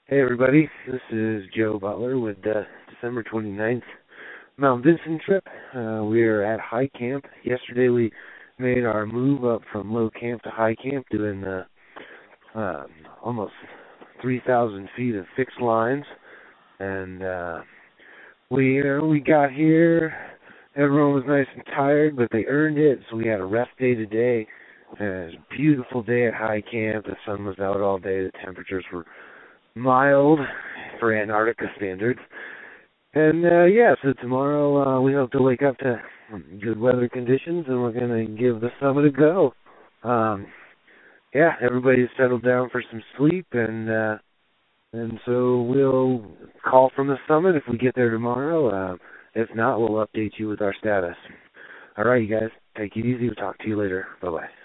Hey everybody, this is Joe Butler with the December 29th Mount Vincent trip. We are at high camp. Yesterday we made our move up from low camp to high camp, doing almost 3,000 feet of fixed lines. And we got here. Everyone was nice and tired, but they earned it, so we had a rest day today. And it was a beautiful day at high camp. The sun was out all day. The temperatures were mild for Antarctica standards. And so tomorrow we hope to wake up to good weather conditions, and we're going to give the summit a go. Everybody's settled down for some sleep, and so we'll call from the summit if we get there tomorrow. If not, we'll update you with our status. All right, you guys, take it easy. We'll talk to you later. Bye-bye.